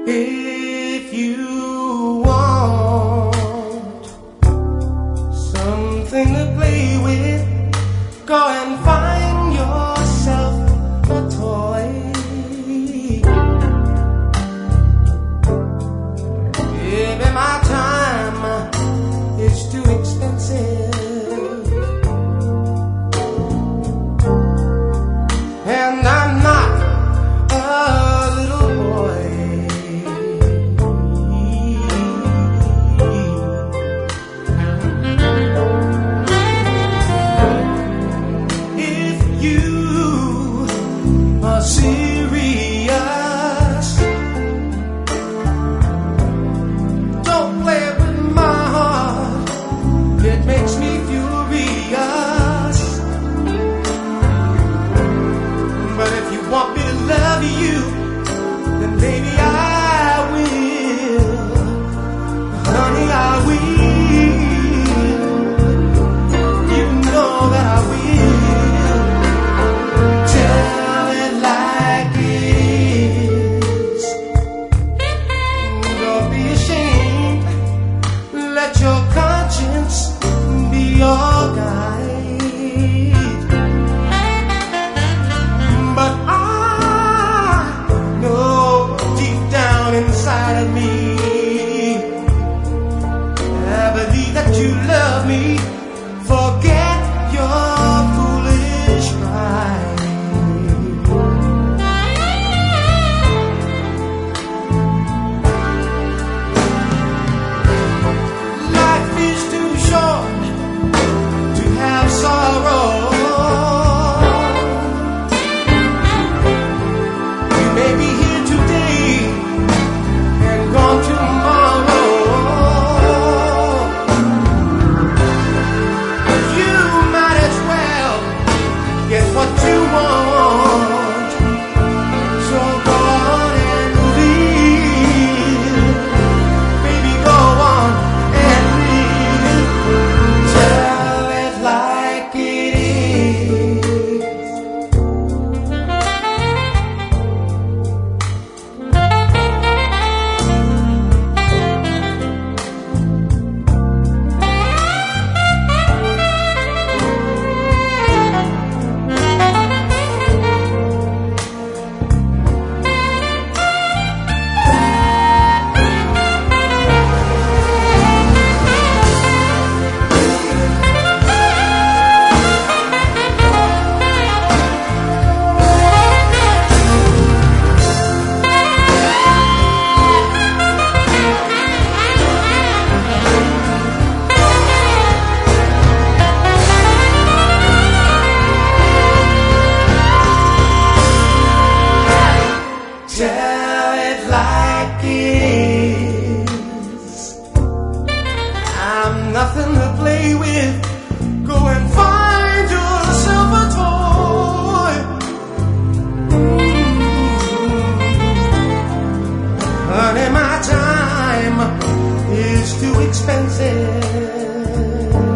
If you want something to play with, go and find yourself a toy. Baby, my time is too expensive, and I'm not a little boy. If you are serious, don't play with my heart. It makes me furious. But if you want me to love you, then baby I will. Honey, I will. You know that I will. Tell it like it is. Don't be ashamed. Let your conscience be your guide. But I know deep down inside of me, I believe that you love me. Forget your foolish pride. Life is too short to have sorrow. You may be here today and gone tomorrow. You might as well get what you want. So go on and live. Baby, go on and live. Tell it like it is. Tell it like it is. I'm nothing to play with. Go and find yourself a toy. Honey, my time is too expensive.